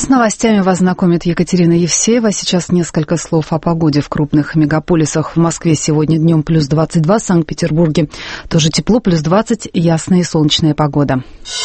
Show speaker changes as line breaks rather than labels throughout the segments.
С новостями вас знакомит Екатерина Евсеева. Сейчас несколько слов о погоде в крупных мегаполисах. В Москве сегодня днем плюс 22, в Санкт-Петербурге тоже тепло, плюс 20, ясная и солнечная погода.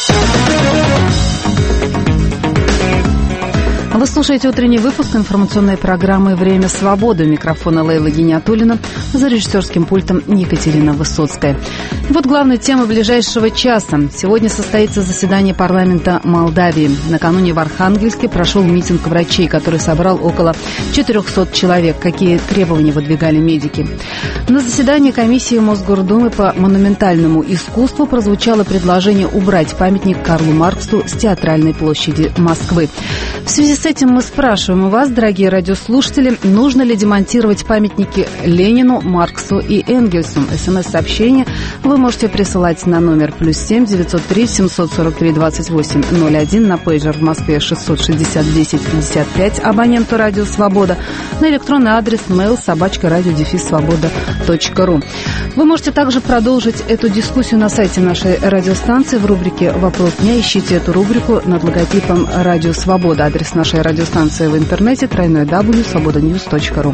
Вы слушаете утренний выпуск информационной программы «Время свободы». У микрофона Лейла Гиниатуллина, за режиссерским пультом Екатерина Высоцкая. И вот главная тема ближайшего часа. Сегодня состоится заседание парламента Молдавии. Накануне в Архангельске прошел митинг врачей, который собрал около 400 человек. Какие требования выдвигали медики? На заседании комиссии Мосгордумы по монументальному искусству прозвучало предложение убрать памятник Карлу Марксу с Театральной площади Москвы. В связи с этим мы спрашиваем у вас, дорогие радиослушатели, нужно ли демонтировать памятники Ленину, Марксу и Энгельсу. СМС-сообщение вы можете присылать на номер +7 903 743 28 01, на пейджер в Москве 660 10 55, абоненту «Радио Свобода», на электронный адрес mail@radio-svoboda.ru. Вы можете также продолжить эту дискуссию на сайте нашей радиостанции в рубрике «Вопрос дня». Ищите эту рубрику над логотипом «Радио Свобода». Адрес нашей радиостанции в интернете www.svobodanews.ru.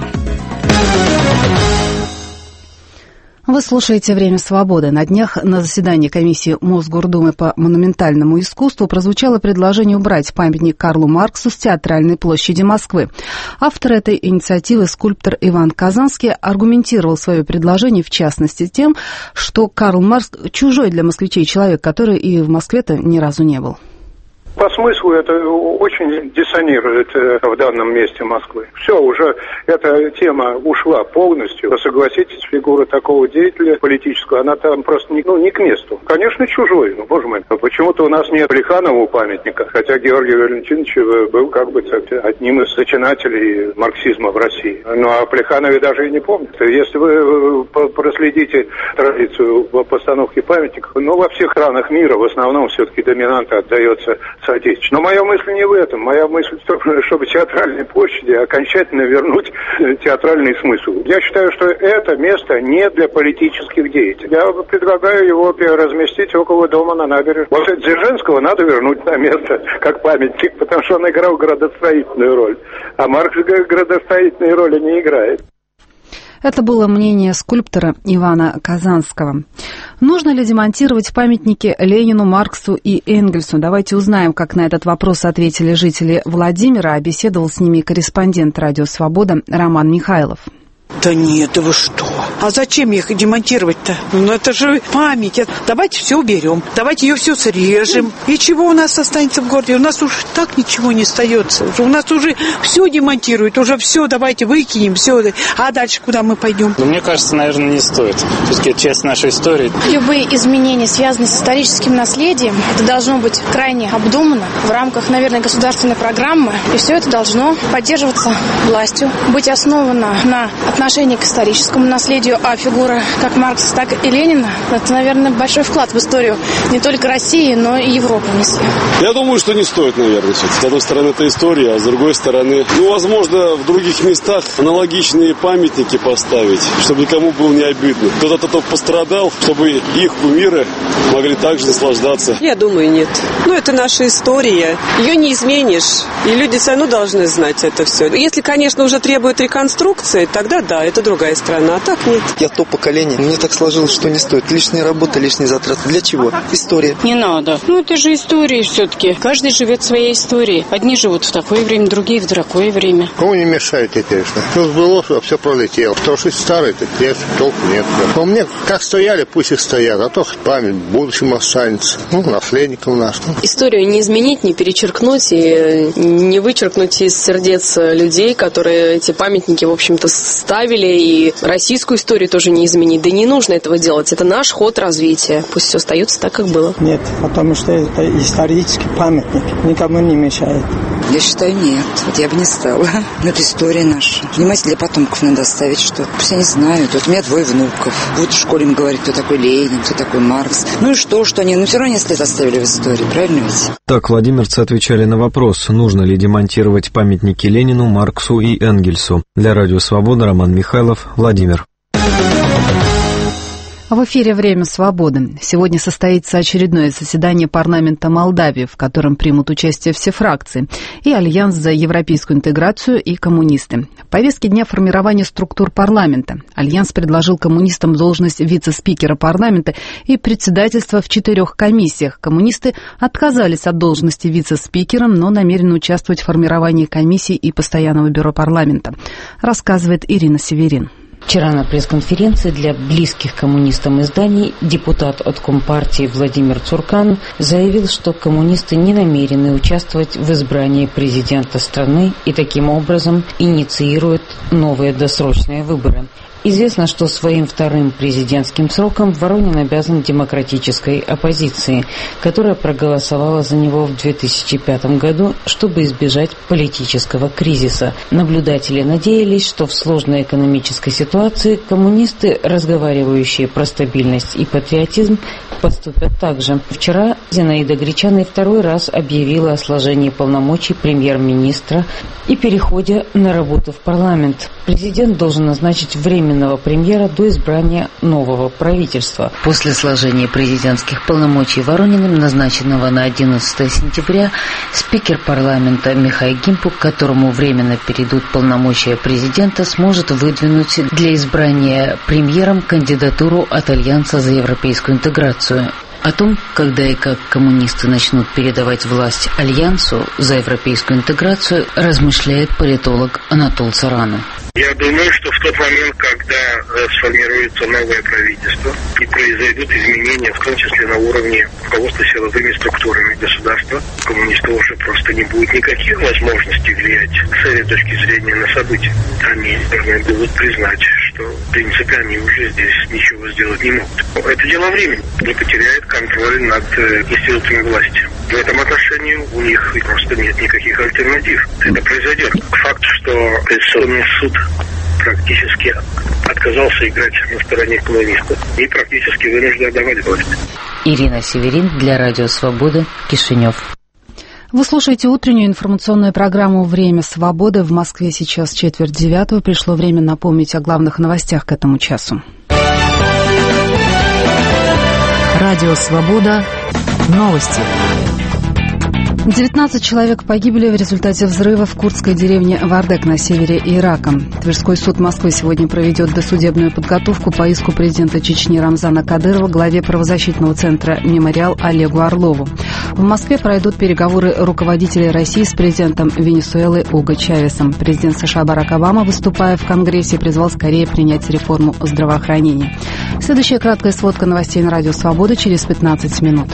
Вы слушаете «Время свободы». На днях на заседании комиссии Мосгордумы по монументальному искусству прозвучало предложение убрать памятник Карлу Марксу с Театральной площади Москвы. Автор этой инициативы, скульптор Иван Казанский, аргументировал свое предложение в частности тем, что Карл Маркс чужой для москвичей человек, который и в Москве-то ни разу не был.
По смыслу это очень диссонирует в данном месте Москвы. Все, уже эта тема ушла полностью. Согласитесь, фигура такого деятеля политического, она там просто не к месту. Конечно, чужой, боже мой. Почему-то у нас нет Плеханову памятника, хотя Георгий Валентинович был одним из зачинателей марксизма в России. Ну, о Плеханове даже и не помнят. Если вы проследите традицию постановки памятников, во всех странах мира в основном все-таки доминанта отдается соотечественному. Но моя мысль не в этом. Моя мысль в том, чтобы театральной площади окончательно вернуть театральный смысл. Я считаю, что это место не для политических деятелей. Я предлагаю его разместить около дома на набережной. Вот Дзержинского надо вернуть на место как памятник, потому что он играл градостроительную роль. А Маркс градостроительной роли не играет.
Это было мнение скульптора Ивана Казанского. Нужно ли демонтировать памятники Ленину, Марксу и Энгельсу? Давайте узнаем, как на этот вопрос ответили жители Владимира. А беседовал с ними корреспондент «Радио Свобода» Роман Михайлов.
Да нет, да вы что? А зачем их демонтировать-то? Ну это же память. Давайте все уберем, давайте ее все срежем. И чего у нас останется в городе? У нас уже так ничего не остается. У нас уже все демонтируют, уже все давайте выкинем, все. А дальше куда мы пойдем?
Ну, мне кажется, наверное, не стоит. Все-таки это часть нашей истории.
Любые изменения, связанные с историческим наследием, это должно быть крайне обдуманно в рамках, наверное, государственной программы. И все это должно поддерживаться властью, быть основано на отношение к историческому наследию, а фигуры как Маркса, так и Ленина – это, наверное, большой вклад в историю не только России, но и Европы несли.
Я думаю, что не стоит, наверное. С одной стороны, это история, а с другой стороны, возможно, в других местах аналогичные памятники поставить, чтобы никому было не обидно. Кто-то пострадал, чтобы их кумиры могли также наслаждаться.
Я думаю, нет. Это наша история. Ее не изменишь. И люди все равно должны знать это все. Если, конечно, уже требует реконструкции, тогда да, это другая страна, а так нет.
Я то поколение. Мне так сложилось, что не стоит. Лишняя работа, лишние затраты. Для чего? История.
Не надо. Это же история все-таки. Каждый живет своей историей. Одни живут в такое время, другие в другое время.
Кому не мешает, конечно. Все сбылось, а все пролетело. Потому что старые, так нет, толку нет. Но мне как стояли, пусть и стоят. А то хоть память в будущем останется. Наследникам нас.
Историю не изменить, не перечеркнуть и не вычеркнуть из сердец людей, которые эти памятники, в общем-то, ставили, и российскую историю тоже не изменить. Да не нужно этого делать. Это наш ход развития. Пусть все остается так, как было.
Нет, потому что это исторический памятник. Никому не мешает.
Я считаю, нет. Я бы не стала. Это история наша. Понимаете, для потомков надо оставить, что пусть они знают. У меня 2 внуков. В школе им говорят, кто такой Ленин, кто такой Маркс. И что они, все равно не след оставили в истории. Правильно ведь?
Так владимирцы отвечали на вопрос, нужно ли демонтировать памятники Ленину, Марксу и Энгельсу. Для «Радио Свобода» Роман Михайлов, Владимир.
В эфире «Время свободы». Сегодня состоится очередное заседание парламента Молдавии, в котором примут участие все фракции, и Альянс за европейскую интеграцию, и коммунисты. В повестке дня формирование структур парламента. Альянс предложил коммунистам должность вице-спикера парламента и председательство в 4 комиссиях. Коммунисты отказались от должности вице-спикера, но намерены участвовать в формировании комиссий и постоянного бюро парламента, рассказывает Ирина Северин.
Вчера на пресс-конференции для близких коммунистам изданий депутат от Компартии Владимир Цуркан заявил, что коммунисты не намерены участвовать в избрании президента страны и таким образом инициируют новые досрочные выборы. Известно, что своим вторым президентским сроком Воронин обязан демократической оппозиции, которая проголосовала за него в 2005 году, чтобы избежать политического кризиса. Наблюдатели надеялись, что в сложной экономической ситуации коммунисты, разговаривающие про стабильность и патриотизм, поступят так же. Вчера Зинаида Гречаной второй раз объявила о сложении полномочий премьер-министра и переходе на работу в парламент. Президент должен назначить временного премьера до избрания нового правительства. После сложения президентских полномочий Ворониным, назначенного на 11 сентября, спикер парламента Михай Гимпук, которому временно перейдут полномочия президента, сможет выдвинуть для избрания премьером кандидатуру от Альянса за европейскую интеграцию. О том, когда и как коммунисты начнут передавать власть Альянсу за европейскую интеграцию, размышляет политолог Анатол Царану.
Я думаю, что в тот момент, когда сформируется новое правительство и произойдут изменения, в том числе на уровне руководства силовыми структурами государства, коммунистов уже просто не будет никаких возможностей влиять с этой точки зрения на события. Они должны будут признать, что в принципе они уже здесь ничего сделать не могут. Это дело времени. Они потеряют контроль над институтами власти. В этом отношении у них просто нет никаких альтернатив. Это произойдет. Факт, что Конституционный суд практически отказался играть на стороне коммунистов и практически вынужден отдавать власть.
Ирина Северин для Радио Свобода, Кишинев.
Вы слушаете утреннюю информационную программу «Время свободы». В Москве сейчас 8:45. Пришло время напомнить о главных новостях к этому часу. Радио «Свобода». Новости. 19 человек погибли в результате взрыва в курдской деревне Вардек на севере Ирака. Тверской суд Москвы сегодня проведет досудебную подготовку по иску президента Чечни Рамзана Кадырова главе правозащитного центра «Мемориал» Олегу Орлову. В Москве пройдут переговоры руководителей России с президентом Венесуэлы Уго Чавесом. Президент США Барак Обама, выступая в Конгрессе, призвал скорее принять реформу здравоохранения. Следующая краткая сводка новостей на Радио Свобода через 15 минут.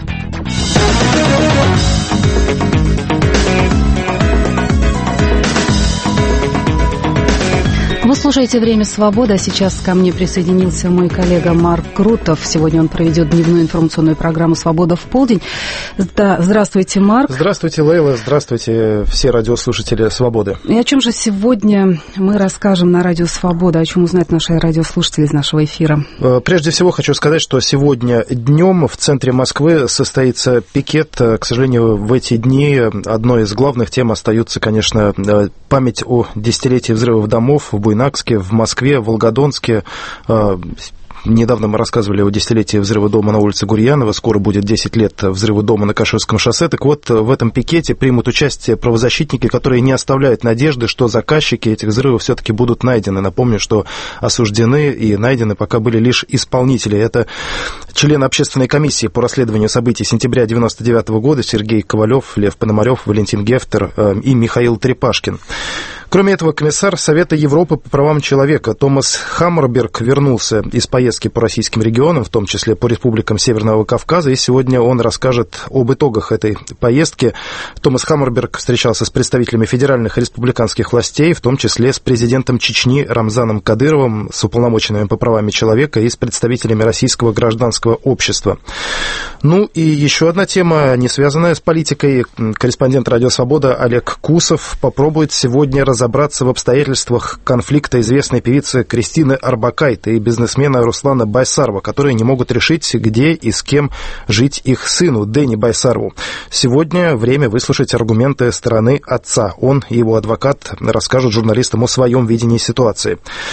Вы слушаете «Время свободы», а сейчас ко мне присоединился мой коллега Марк Крутов. Сегодня он проведет дневную информационную программу «Свобода в полдень». Здравствуйте, Марк.
Здравствуйте, Лейла. Здравствуйте, все радиослушатели «Свободы». И
о чем же сегодня мы расскажем на «Радио Свобода», о чем узнать наши радиослушатели из нашего эфира?
Прежде всего хочу сказать, что сегодня днем в центре Москвы состоится пикет. К сожалению, в эти дни одной из главных тем остается, конечно, память о десятилетии взрывов домов в Буйнакске, в Москве, в Волгодонске. Недавно мы рассказывали о десятилетии взрыва дома на улице Гурьянова. Скоро будет 10 лет взрыва дома на Каширском шоссе. Так вот, в этом пикете примут участие правозащитники, которые не оставляют надежды, что заказчики этих взрывов все-таки будут найдены. Напомню, что осуждены и найдены пока были лишь исполнители. Это члены общественной комиссии по расследованию событий сентября 1999 года Сергей Ковалев, Лев Пономарев, Валентин Гефтер и Михаил Трепашкин. Кроме этого, комиссар Совета Европы по правам человека Томас Хаммерберг вернулся из поездки по российским регионам, в том числе по республикам Северного Кавказа, и сегодня он расскажет об итогах этой поездки. Томас Хаммерберг встречался с представителями федеральных и республиканских властей, в том числе с президентом Чечни Рамзаном Кадыровым, с уполномоченными по правам человека и с представителями российского гражданского общества. Ну и еще одна тема, не связанная с политикой. Корреспондент «Радио Свобода» Олег Кусов попробует сегодня разобраться в обстоятельствах конфликта известной певицы Кристины Орбакайте и бизнесмена Руслана Байсарова, которые не могут решить, где и с кем жить их сыну Дэни Байсарову. Сегодня время выслушать аргументы стороны отца. Он и его адвокат расскажут журналистам о своем видении ситуации.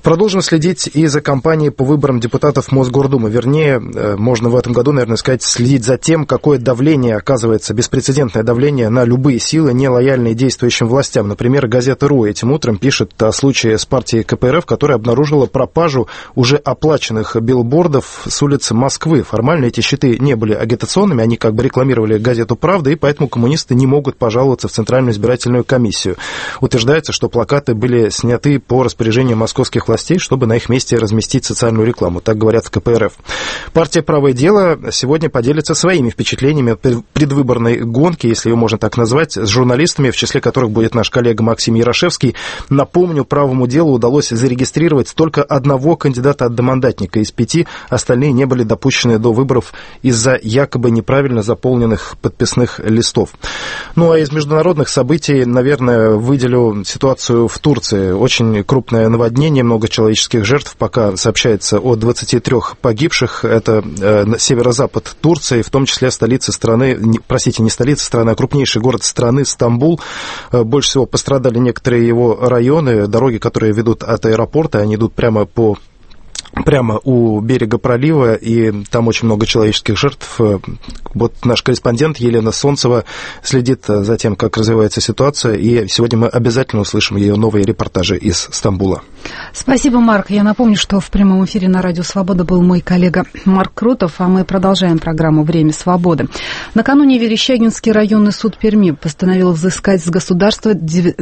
Продолжим следить и за кампанией по выборам депутатов Мосгордумы. Вернее, можно в этом году, наверное, сказать, следить за тем, какое давление оказывается, беспрецедентное давление на любые силы, не лояльные действующим властям. Например, газета «РУ» этим утром пишет о случае с партией КПРФ, которая обнаружила пропажу уже оплаченных билбордов с улицы Москвы. Формально эти щиты не были агитационными, они как бы рекламировали газету «Правда», и поэтому коммунисты не могут пожаловаться в Центральную избирательную комиссию. Утверждается, что плакаты были сняты по распоряжению московских властей, чтобы на их месте разместить социальную рекламу. Так говорят в КПРФ. Партия «Правое дело» сегодня поделится своими впечатлениями от предвыборной гонки, если ее можно так назвать, с журналистами, в числе которых будет наш коллега Максим Ярошевский. Напомню, «Правому делу» удалось зарегистрировать только одного кандидата-одномандатника из 5, остальные не были допущены до выборов из-за якобы неправильно заполненных подписных листов. Ну а из международных событий, наверное, выделю ситуацию в Турции. Очень крупное наводнение, много человеческих жертв, пока сообщается о 23 погибших. Это северо-запад Турции, в том числе столица страны, не столица страны, а крупнейший город страны, Стамбул. Больше всего пострадали некоторые его районы, дороги, которые ведут от аэропорта, они идут прямо у берега пролива, и там очень много человеческих жертв. Вот наш корреспондент Елена Солнцева следит за тем, как развивается ситуация, и сегодня мы обязательно услышим ее новые репортажи из Стамбула.
Спасибо, Марк. Я напомню, что в прямом эфире на Радио Свобода был мой коллега Марк Крутов, а мы продолжаем программу «Время свободы». Накануне Верещагинский районный суд Перми постановил взыскать с государства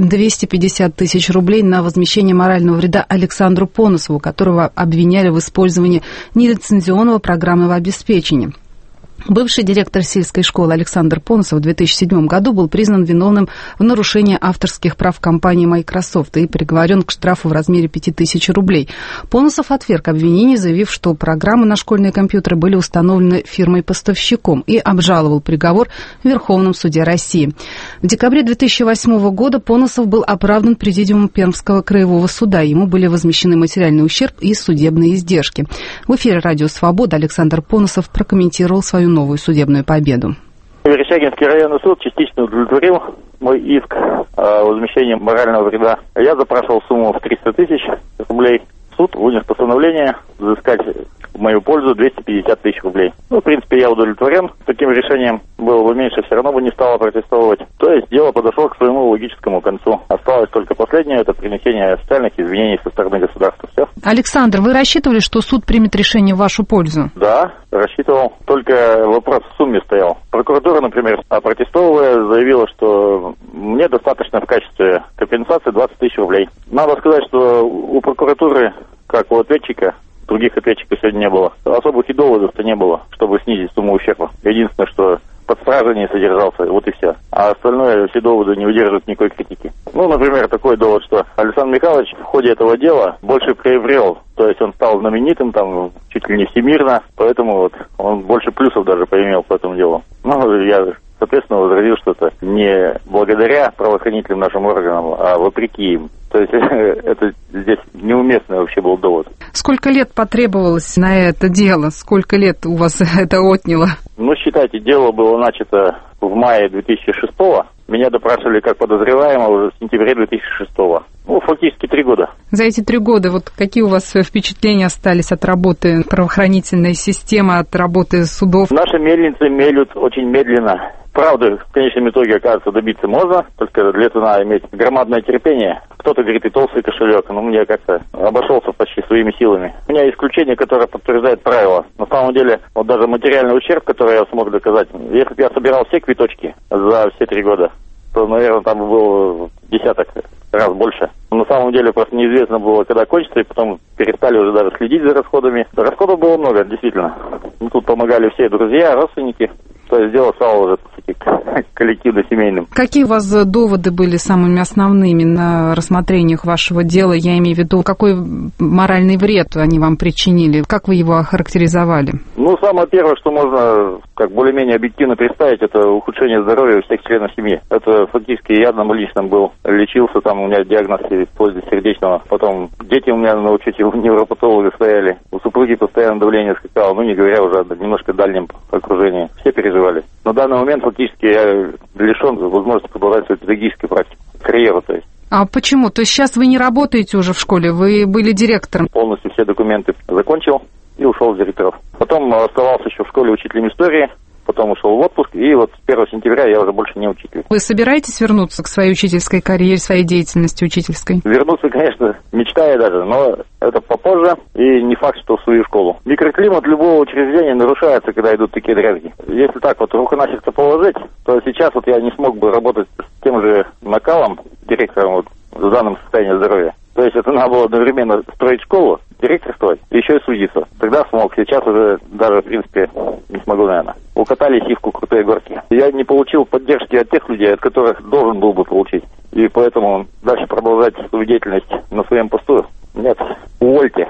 250 тысяч рублей на возмещение морального вреда Александру Поносову, которого обвиняли в использовании нелицензионного программного обеспечения. Бывший директор сельской школы Александр Поносов в 2007 году был признан виновным в нарушении авторских прав компании Microsoft и приговорен к штрафу в размере 5000 рублей. Поносов отверг обвинение, заявив, что программы на школьные компьютеры были установлены фирмой-поставщиком, и обжаловал приговор в Верховном суде России. В декабре 2008 года Поносов был оправдан президиумом Пермского краевого суда. Ему были возмещены материальный ущерб и судебные издержки. В эфире «Радио Свобода» Александр Поносов прокомментировал свою новую судебную победу.
Верещагинский районный суд частично удовлетворил мой иск о возмещении морального вреда. Я запрашивал сумму в 300 тысяч рублей. Суд вынес постановление взыскать в мою пользу 250 тысяч рублей. В принципе, я удовлетворен таким решением. Было бы меньше, все равно бы не стало протестовать. То есть дело подошло к своему логическому концу. Осталось только последнее, это принесение официальных извинений со стороны государства. Все.
Александр, вы рассчитывали, что суд примет решение в вашу пользу?
Да, рассчитывал. Только вопрос в сумме стоял. Прокуратура, например, опротестовывая, заявила, что мне достаточно в качестве компенсации 20 тысяч рублей. Надо сказать, что у прокуратуры, как у ответчика, других ответчиков сегодня не было. Особых и доводов-то не было, чтобы снизить сумму ущерба. Единственное, что под стражей не содержался, вот и все. А остальное, все доводы не удерживают никакой критики. Например, такой довод, что Александр Михайлович в ходе этого дела больше приобрел. То есть он стал знаменитым, там, чуть ли не всемирно, поэтому вот он больше плюсов даже поимел по этому делу. Я, соответственно, возразил, что это не благодаря правоохранительным нашим органам, а вопреки им. То есть это здесь неуместный вообще был довод.
Сколько лет потребовалось на это дело? Сколько лет у вас это отняло?
Считайте, дело было начато в мае 2006-го. Меня допрашивали как подозреваемого уже в сентябре 2006-го. Фактически 3 года.
За эти 3 года какие у вас впечатления остались от работы правоохранительной системы, от работы судов?
Наши мельницы мелют очень медленно. Правда, в конечном итоге, оказывается, добиться можно, только для этого надо иметь громадное терпение. Кто-то говорит, и толстый кошелек, но мне как-то обошелся почти своими силами. У меня исключение, которое подтверждает правило. На самом деле, вот даже материальный ущерб, который я смог доказать, если бы я собирал все квиточки за все 3 года, то, наверное, там был десяток раз больше. На самом деле, просто неизвестно было, когда кончится, и потом перестали уже даже следить за расходами. Расходов было много, действительно. Тут помогали все друзья, родственники. То есть дело стало уже коллективно-семейным.
Какие у вас доводы были самыми основными на рассмотрениях вашего дела? Я имею в виду, какой моральный вред они вам причинили? Как вы его охарактеризовали?
Самое первое, что можно как более-менее объективно представить, это ухудшение здоровья всех членов семьи. Это фактически я одному лично был, лечился, там у меня диагноз вплоть до сердечного. Потом дети у меня на учете у невропатолога стояли. У супруги постоянно давление скакало, не говоря уже о немножко дальнем окружении. Все переживали. На данный момент фактически я лишен возможности продолжать свою педагогическую практику, карьеру, то есть.
А почему? То есть сейчас вы не работаете уже в школе, вы были директором?
Полностью все документы закончил и ушел с директоров. Потом оставался еще в школе учителем истории. Потом ушел в отпуск, и вот с 1 сентября я уже больше не учитель.
Вы собираетесь вернуться к своей учительской карьере, своей деятельности учительской?
Вернуться, конечно, мечтаю даже, но это попозже, и не факт, что в свою школу. Микроклимат любого учреждения нарушается, когда идут такие дрязги. Если так вот руку на сердце положить, то сейчас вот я не смог бы работать с тем же накалом, директором вот, в данном состоянии здоровья. То есть это надо было одновременно строить школу, директорствовать, и еще и судиться. Тогда смог, сейчас уже даже, в принципе, не смогу, наверное. Укатали сивку крутые горки. Я не получил поддержки от тех людей, от которых должен был бы получить. И поэтому дальше продолжать свою деятельность на своем посту нет. Увольте.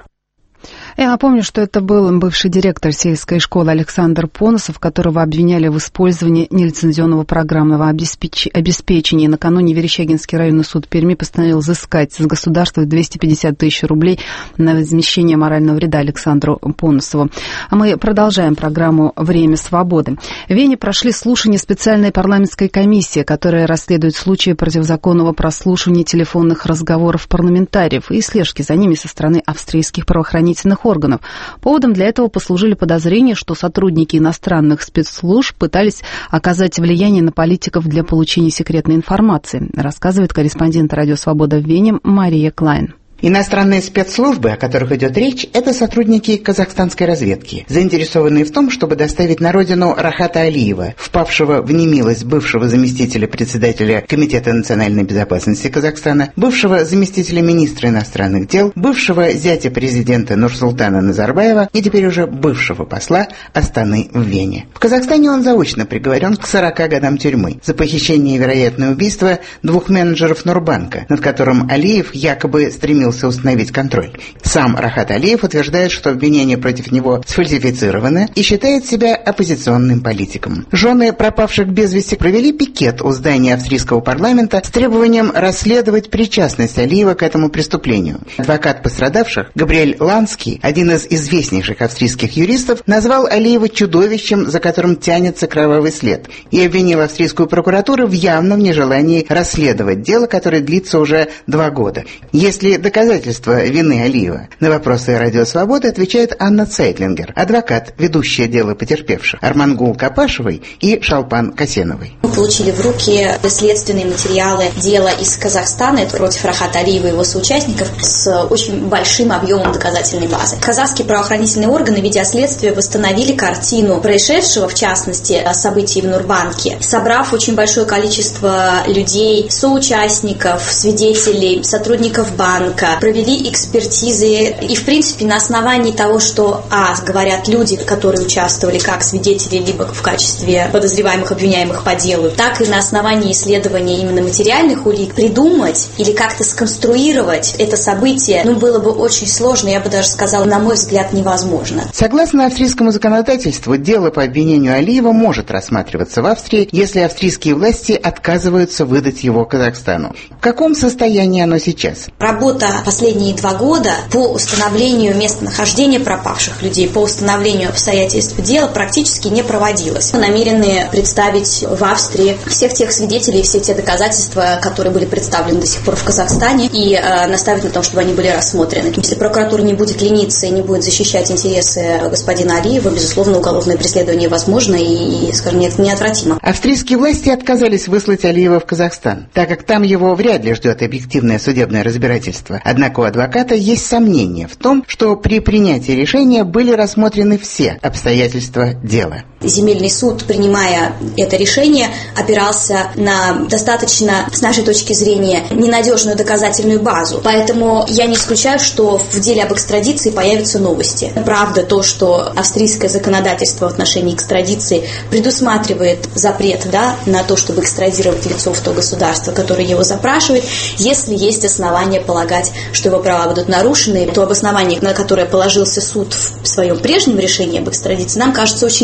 Я напомню, что это был бывший директор сельской школы Александр Поносов, которого обвиняли в использовании нелицензионного программного обеспечения. Накануне Верещагинский районный суд Перми постановил взыскать с государства 250 тысяч рублей на возмещение морального вреда Александру Поносову. А мы продолжаем программу «Время свободы». В Вене прошли слушания специальной парламентской комиссии, которая расследует случаи противозаконного прослушивания телефонных разговоров парламентариев и слежки за ними со стороны австрийских правоохранительных органов. Поводом для этого послужили подозрения, что сотрудники иностранных спецслужб пытались оказать влияние на политиков для получения секретной информации, рассказывает корреспондент «Радио Свобода» в Вене Мария Клайн.
Иностранные спецслужбы, о которых идет речь, это сотрудники казахстанской разведки, заинтересованные в том, чтобы доставить на родину Рахата Алиева, впавшего в немилость бывшего заместителя председателя Комитета национальной безопасности Казахстана, бывшего заместителя министра иностранных дел, бывшего зятя президента Нурсултана Назарбаева и теперь уже бывшего посла Астаны в Вене. В Казахстане он заочно приговорен к 40 годам тюрьмы за похищение и вероятное убийство 2 менеджеров Нурбанка, над которым Алиев якобы стремился установить контроль. Сам Рахат Алиев утверждает, что обвинения против него сфальсифицированы и считает себя оппозиционным политиком. Жены пропавших без вести провели пикет у здания австрийского парламента с требованием расследовать причастность Алиева к этому преступлению. Адвокат пострадавших Габриэль Ланский, один из известнейших австрийских юристов, назвал Алиева чудовищем, за которым тянется кровавый след, и обвинил австрийскую прокуратуру в явном нежелании расследовать дело, которое длится уже 2 года. Если доказательства вины Алиева. На вопросы «Радио Свобода» отвечает Анна Цейтлингер, адвокат, ведущая дело потерпевших, Армангул Капашевой и Шалпан Касеновой.
Мы получили в руки следственные материалы дела из Казахстана против Рахата Алиева и его соучастников с очень большим объемом доказательной базы. Казахские правоохранительные органы, ведя следствие, восстановили картину происшедшего, в частности, событий в Нурбанке, собрав очень большое количество людей, соучастников, свидетелей, сотрудников банка, провели экспертизы и, в принципе, на основании того, что, говорят люди, которые участвовали как свидетели, либо в качестве подозреваемых, обвиняемых по делу, так и на основании исследования именно материальных улик придумать или как-то сконструировать это событие, было бы очень сложно, я бы даже сказала, на мой взгляд, невозможно.
Согласно австрийскому законодательству, дело по обвинению Алиева может рассматриваться в Австрии, если австрийские власти отказываются выдать его Казахстану. В каком состоянии оно сейчас?
Работа последние 2 года по установлению местонахождения пропавших людей, по установлению обстоятельств дела практически не проводилась. Мы намерены представить в Австрии всех тех свидетелей, все те доказательства, которые были представлены до сих пор в Казахстане, и наставить на том, чтобы они были рассмотрены. Если прокуратура не будет лениться и не будет защищать интересы господина Алиева, безусловно, уголовное преследование возможно и, скажем, это неотвратимо.
Австрийские власти отказались выслать Алиева в Казахстан, так как там его вряд ли ждет объективное судебное разбирательство. Однако у адвоката есть сомнения в том, что при принятии решения были рассмотрены все обстоятельства дела.
Земельный суд, принимая это решение, опирался на достаточно, с нашей точки зрения, ненадежную доказательную базу. Поэтому я не исключаю, что в деле об экстрадиции появятся новости. Правда то, что австрийское законодательство в отношении экстрадиции предусматривает запрет на то, чтобы экстрадировать лицо в то государство, которое его запрашивает, если есть основания полагать, что его права будут нарушены, то обоснование, на которое положился суд в своем прежнем решении об экстрадиции, нам кажется очень сомнительным.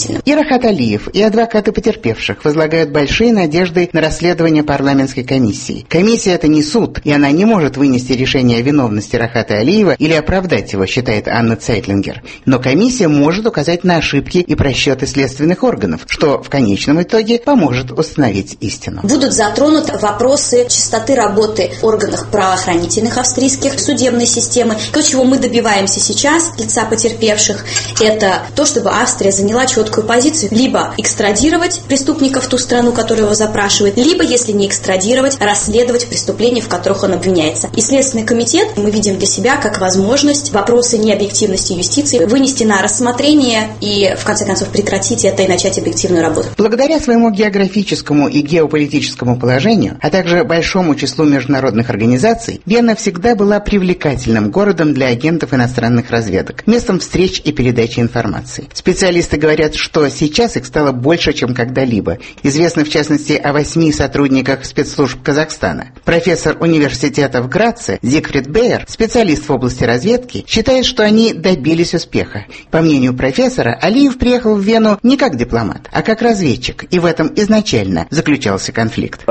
правоохранительным.
И Рахат Алиев, и адвокаты потерпевших возлагают большие надежды на расследование парламентской комиссии. Комиссия – это не суд, и она не может вынести решение о виновности Рахата Алиева или оправдать его, считает Анна Цейтлингер. Но комиссия может указать на ошибки и просчеты следственных органов, что в конечном итоге поможет установить истину.
Будут затронуты вопросы чистоты работы органов правоохранительных австрийских, судебной системы. То, чего мы добиваемся сейчас от лица потерпевших, это то, чтобы Австрия заняла четкую позицию. Либо экстрадировать преступника в ту страну, которая его запрашивает, либо, если не экстрадировать, расследовать преступления, в которых он обвиняется. И Следственный комитет мы видим для себя как возможность вопросы необъективности юстиции вынести на рассмотрение и, в конце концов, прекратить это и начать объективную работу.
Благодаря своему географическому и геополитическому положению, а также большому числу международных организаций, Вена всегда была привлекательным городом для агентов иностранных разведок, местом встреч и передачи информации. Специалисты говорят, что сейчас их стало больше, чем когда-либо. Известно, в частности, о 8 сотрудниках спецслужб Казахстана. Профессор университета в Граце Зигфрид Бейер, специалист в области разведки, считает, что они добились успеха. По мнению профессора, Алиев приехал в Вену не как дипломат, а как разведчик, и в этом изначально заключался конфликт.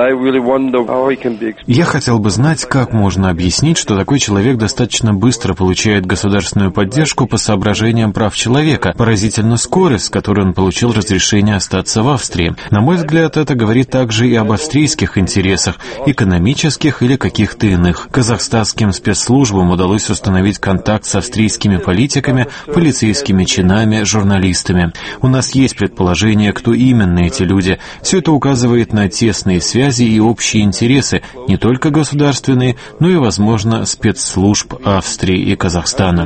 Я хотел бы знать, как можно объяснить, что такой человек достаточно быстро получает государственную поддержку по соображениям прав человека. Поразительна скорость, с которой он получил разрешение остаться в Австрии. На мой взгляд, это говорит также и об австрийских интересах, экономических или каких-то иных. Казахстанским спецслужбам удалось установить контакт с австрийскими политиками, полицейскими чинами, журналистами. У нас есть предположение, кто именно эти люди. Все это указывает на тесные связи и общие интересы, не только государственные, но и, возможно, спецслужб Австрии и Казахстана.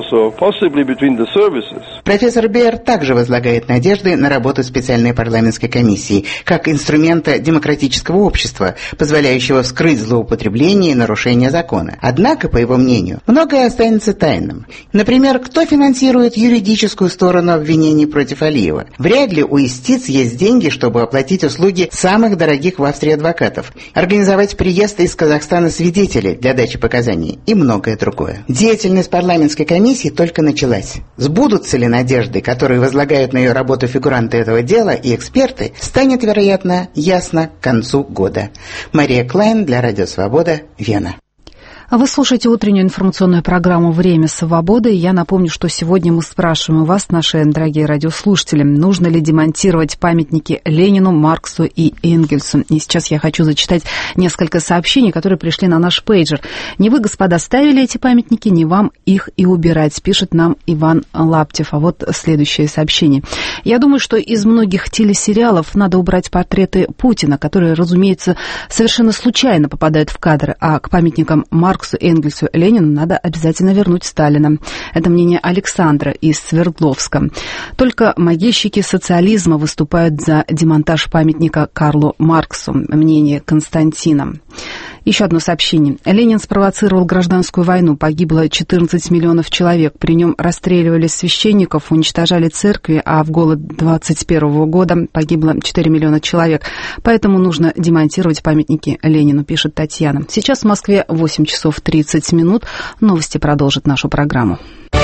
Профессор Бейер также возлагает надежды на работу специальной парламентской комиссии как инструмента демократического общества, позволяющего вскрыть злоупотребление и нарушение закона. Однако, по его мнению, многое останется тайным. Например, кто финансирует юридическую сторону обвинений против Алиева? Вряд ли у истиц есть деньги, чтобы оплатить услуги самых дорогих в Австрии адвокатов, организовать приезд из Казахстана свидетелей для дачи показаний и многое другое. Деятельность парламентской комиссии только началась. Сбудутся ли надежды, которые возлагают на ее работу фигуранты этого дела и эксперты, станет, вероятно, ясно к концу года. Мария Клайн для Радио Свобода, Вена.
Вы слушаете утреннюю информационную программу «Время свободы». Я напомню, что сегодня мы спрашиваем у вас, наши дорогие радиослушатели, нужно ли демонтировать памятники Ленину, Марксу и Энгельсу. И сейчас я хочу зачитать несколько сообщений, которые пришли на наш пейджер. Не вы, господа, ставили эти памятники, не вам их и убирать, пишет нам Иван Лаптев. А вот следующее сообщение. Я думаю, что из многих телесериалов надо убрать портреты Путина, которые, разумеется, совершенно случайно попадают в кадры, а к памятникам Марксу, Энгельсу, Ленину надо обязательно вернуть Сталина. Это мнение Александра из Свердловска. Только могильщики социализма выступают за демонтаж памятника Карлу Марксу. Мнение Константина. Еще одно сообщение. Ленин спровоцировал гражданскую войну. Погибло 14 миллионов человек. При нем расстреливали священников, уничтожали церкви, а в голод 21 года погибло 4 миллиона человек. Поэтому нужно демонтировать памятники Ленину, пишет Татьяна. Сейчас в Москве 8 часов 30 минут. Новости продолжат нашу программу.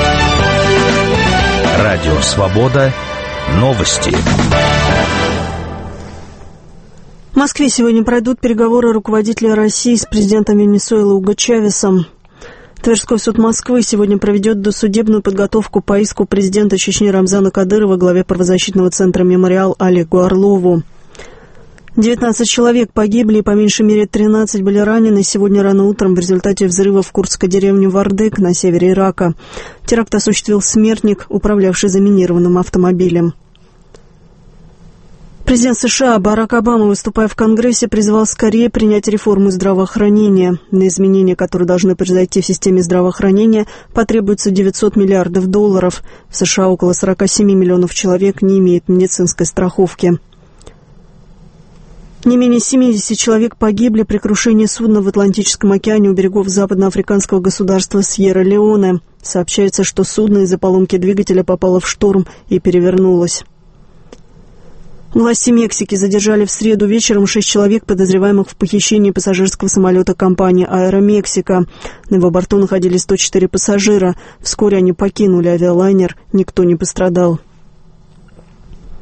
Радио «Свобода». Новости.
В Москве сегодня пройдут переговоры руководителя России с президентом Венесуэлы Уго Чавесом. Тверской суд Москвы сегодня проведет досудебную подготовку по иску президента Чечни Рамзана Кадырова, главе правозащитного центра «Мемориал» Олегу Орлову. 19 человек погибли и по меньшей мере 13 были ранены сегодня рано утром в результате взрыва в курдской деревне Вардык на севере Ирака. Теракт осуществил смертник, управлявший заминированным автомобилем. Президент США Барак Обама, выступая в Конгрессе, призвал скорее принять реформу здравоохранения. На изменения, которые должны произойти в системе здравоохранения, потребуется $900 миллиардов. В США около 47 миллионов человек не имеют медицинской страховки. Не менее 70 человек погибли при крушении судна в Атлантическом океане у берегов западноафриканского государства Сьерра-Леоне. Сообщается, что судно из-за поломки двигателя попало в шторм и перевернулось. Власти Мексики задержали в среду вечером 6 человек, подозреваемых в похищении пассажирского самолета компании «Аэромексика». На его борту находились 104 пассажира. Вскоре они покинули авиалайнер, никто не пострадал.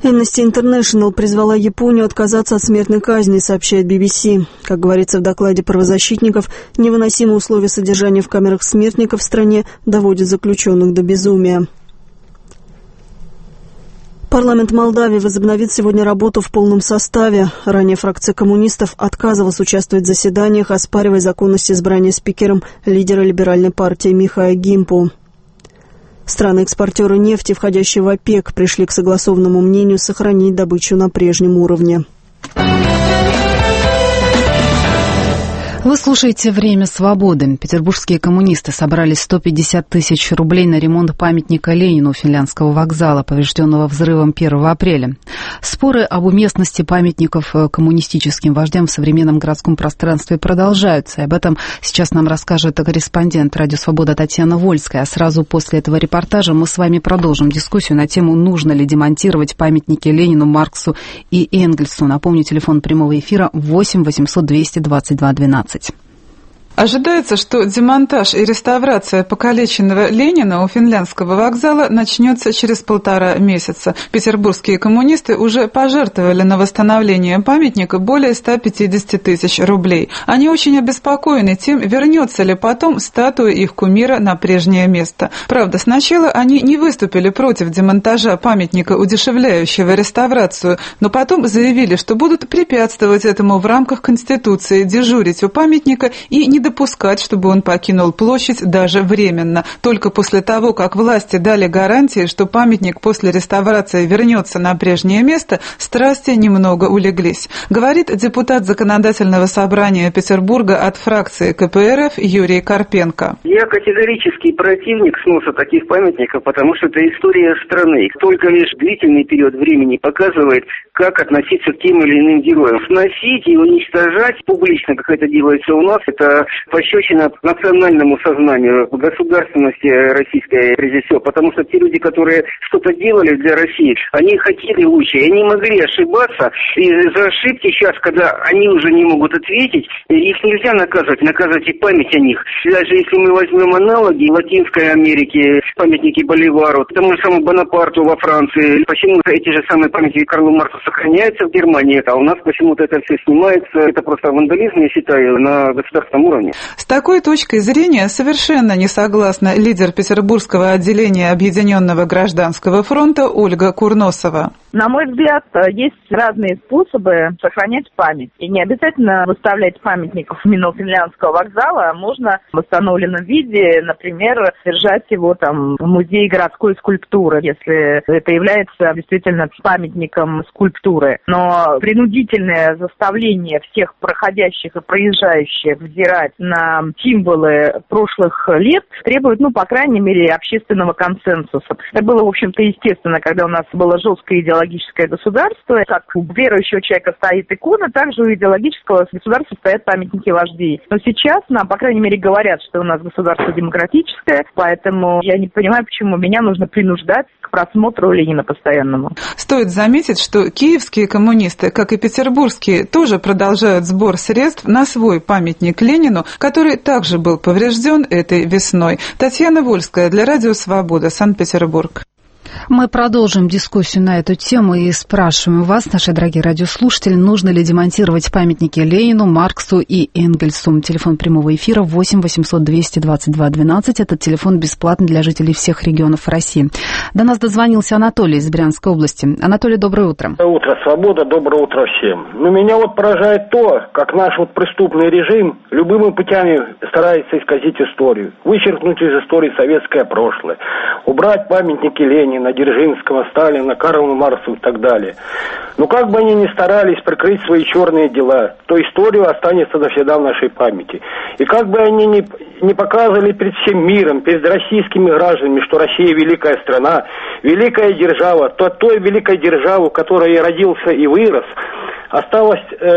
Amnesty International призвала Японию отказаться от смертной казни, сообщает BBC. Как говорится в докладе правозащитников, невыносимые условия содержания в камерах смертников в стране доводят заключенных до безумия. Парламент Молдавии возобновит сегодня работу в полном составе. Ранее фракция коммунистов отказывалась участвовать в заседаниях, оспаривая законность избрания спикером лидера либеральной партии Михаила Гимпу. Страны-экспортеры нефти, входящие в ОПЕК, пришли к согласованному мнению сохранить добычу на прежнем уровне.
Вы слушаете «Время свободы». Петербургские коммунисты собрали 150 тысяч рублей на ремонт памятника Ленину у Финляндского вокзала, поврежденного взрывом 1 апреля. Споры об уместности памятников коммунистическим вождям в современном городском пространстве продолжаются. И об этом сейчас нам расскажет корреспондент «Радио Свобода» Татьяна Вольская. А сразу после этого репортажа мы с вами продолжим дискуссию на тему, нужно ли демонтировать памятники Ленину, Марксу и Энгельсу. Напомню, телефон прямого эфира 8 800 222 12.
Ожидается, что демонтаж и реставрация покалеченного Ленина у Финляндского вокзала начнется через 1,5 месяца. Петербургские коммунисты уже пожертвовали на восстановление памятника более 150 тысяч рублей. Они очень обеспокоены тем, вернется ли потом статуя их кумира на прежнее место. Правда, сначала они не выступили против демонтажа памятника, удешевляющего реставрацию, но потом заявили, что будут препятствовать этому в рамках Конституции, дежурить у памятника и не допускать, чтобы он покинул площадь даже временно. Только после того, как власти дали гарантии, что памятник после реставрации вернется на прежнее место, страсти немного улеглись. Говорит депутат Законодательного собрания Петербурга от фракции КПРФ Юрий Карпенко.
Я категорический противник сноса таких памятников, потому что это история страны. Только лишь длительный период времени показывает, как относиться к тем или иным героям. Сносить и уничтожать публично, как это делается у нас, это пощечина национальному сознанию, государственности российской, прежде всего, потому что те люди, которые что-то делали для России, они хотели лучше, они могли ошибаться, и за ошибки сейчас, когда они уже не могут ответить, их нельзя наказывать и память о них. Даже если мы возьмем аналоги в Латинской Америке, памятники Боливару, тому же самому Бонапарту во Франции, почему эти же самые памятники Карлу Марксу сохраняются в Германии, а у нас почему-то это все снимается, это просто вандализм, я считаю, на государственном уровне.
С такой точкой зрения совершенно не согласна лидер Петербургского отделения Объединенного гражданского фронта Ольга Курносова.
На мой взгляд, есть разные способы сохранять память. И не обязательно выставлять памятников именно у Финляндского вокзала. Можно в восстановленном виде, например, держать его там в музее городской скульптуры, если это является действительно памятником скульптуры. Но принудительное заставление всех проходящих и проезжающих взирать на символы прошлых лет требует, по крайней мере, общественного консенсуса. Это было, в общем-то, естественно, когда у нас было жесткое идеологическое государство. Как у верующего человека стоит икона, так же у идеологического государства стоят памятники вождей. Но сейчас нам, по крайней мере, говорят, что у нас государство демократическое, поэтому я не понимаю, почему меня нужно принуждать к просмотру Ленина постоянному.
Стоит заметить, что киевские коммунисты, как и петербургские, тоже продолжают сбор средств на свой памятник Ленину, который также был поврежден этой весной. Татьяна Вольская для Радио Свобода, Санкт-Петербург.
Мы продолжим дискуссию на эту тему и спрашиваем вас, наши дорогие радиослушатели, нужно ли демонтировать памятники Ленину, Марксу и Энгельсу. Телефон прямого эфира 8 800 222 12. Этот телефон бесплатный для жителей всех регионов России. До нас дозвонился Анатолий из Брянской области. Анатолий, доброе утро.
Доброе утро, Свобода, доброе утро всем. Меня поражает то, как наш преступный режим любыми путями старается исказить историю, вычеркнуть из истории советское прошлое, убрать памятники Ленина, Дзержинского, Сталина, Карла Маркса и так далее. Как бы они ни старались прикрыть свои черные дела, то история останется навсегда в нашей памяти. И как бы они не показывали перед всем миром, перед российскими гражданами, что Россия великая страна, великая держава, той великой державы, в которой я родился и вырос, осталось,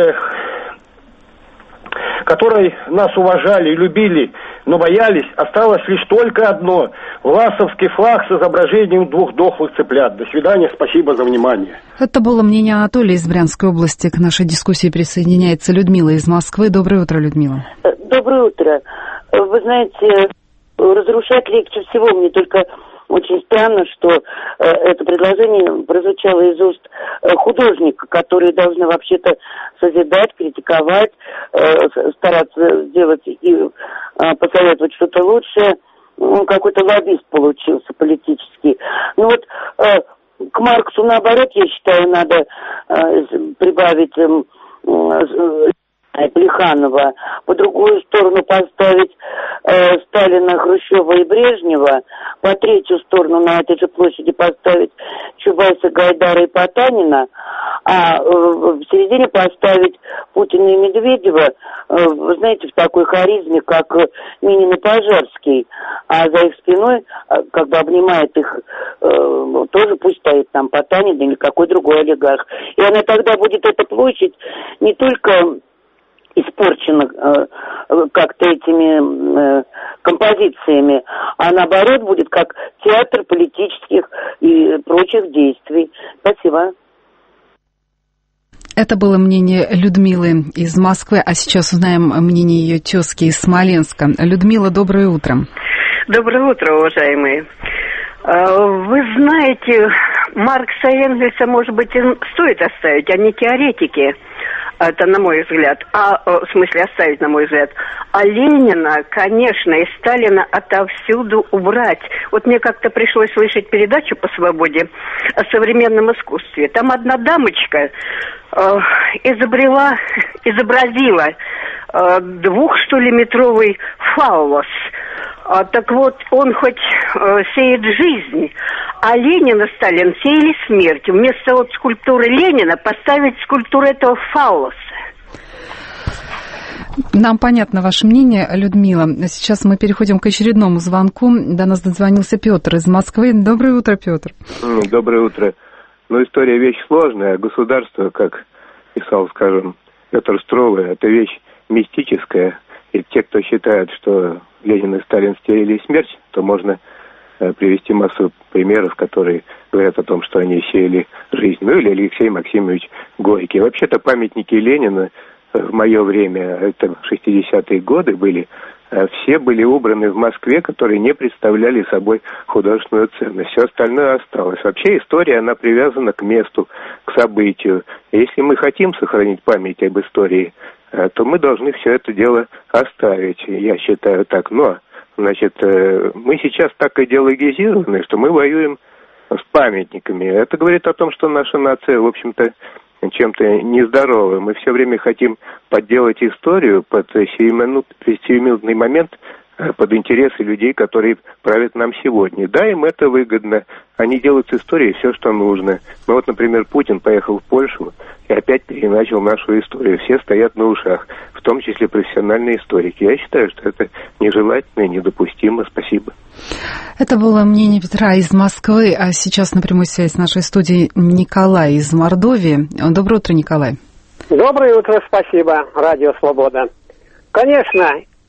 которой нас уважали и любили, но боялись, осталось лишь только одно – власовский флаг с изображением 2 дохлых цыплят. До свидания, спасибо за внимание.
Это было мнение Анатолия из Брянской области. К нашей дискуссии присоединяется Людмила из Москвы. Доброе утро, Людмила.
Доброе утро. Вы знаете, разрушать легче всего, мне только
очень странно, что это предложение прозвучало из уст художника, которые должны вообще-то созидать, критиковать, стараться сделать и посоветовать что-то лучшее. Какой-то лоббист получился политический. Ну вот к Марксу, наоборот, я считаю, надо прибавить Плеханова, по другую сторону поставить Сталина, Хрущева и Брежнева, по третью сторону на этой же площади поставить Чубайса, Гайдара и Потанина, а в середине поставить Путина и Медведева, вы знаете, в такой харизме, как Минин и Пожарский, а за их спиной, как бы обнимает их, тоже пусть стоит там Потанин или какой другой олигарх. И она тогда будет, эта площадь, не только испорчена как-то этими композициями, а наоборот будет как театр политических и прочих действий. Спасибо.
Это было мнение Людмилы из Москвы, а сейчас узнаем мнение ее тезки из Смоленска. Людмила, доброе утро.
Доброе утро, уважаемые. Вы знаете, Маркса и Энгельса, может быть, и стоит оставить, они теоретики. Это на мой взгляд. В смысле, оставить, на мой взгляд. А Ленина, конечно, и Сталина отовсюду убрать. Вот мне как-то пришлось слышать передачу по «Свободе» о современном искусстве. Там одна дамочка изобразила 2-метровый фаллос. Так вот, он хоть сеет жизнь, а Ленин и Сталин сеяли смерть. Вместо вот скульптуры Ленина поставить скульптуру этого фаллоса.
Нам понятно ваше мнение, Людмила. Сейчас мы переходим к очередному звонку. До нас дозвонился Петр из Москвы. Доброе утро, Петр.
Доброе утро. История вещь сложная. Государство, как писал, скажем, Петр Струве, это вещь мистическая. И те, кто считает, что Ленин и Сталин сеяли смерть, то можно привести массу примеров, которые говорят о том, что они сеяли жизнь. Или Алексей Максимович Горький. Вообще-то памятники Ленина в мое время, это 60-е годы были, все были убраны в Москве, которые не представляли собой художественную ценность. Все остальное осталось. Вообще история, она привязана к месту, к событию. И если мы хотим сохранить память об истории, то мы должны все это дело оставить, я считаю так. Но, значит, мы сейчас так идеологизированы, что мы воюем с памятниками. Это говорит о том, что наша нация, в общем-то, чем-то нездоровая. Мы все время хотим подделать историю под сиюминутный момент, под интересы людей, которые правят нам сегодня. Да, им это выгодно. Они делают с историей все, что нужно. Ну вот, например, Путин поехал в Польшу и опять переначал нашу историю. Все стоят на ушах, в том числе профессиональные историки. Я считаю, что это нежелательно и недопустимо. Спасибо.
Это было мнение Петра из Москвы, а сейчас на прямой связи с нашей студией Николай из Мордовии. Доброе утро, Николай.
Доброе утро, спасибо, Радио Свобода. Конечно,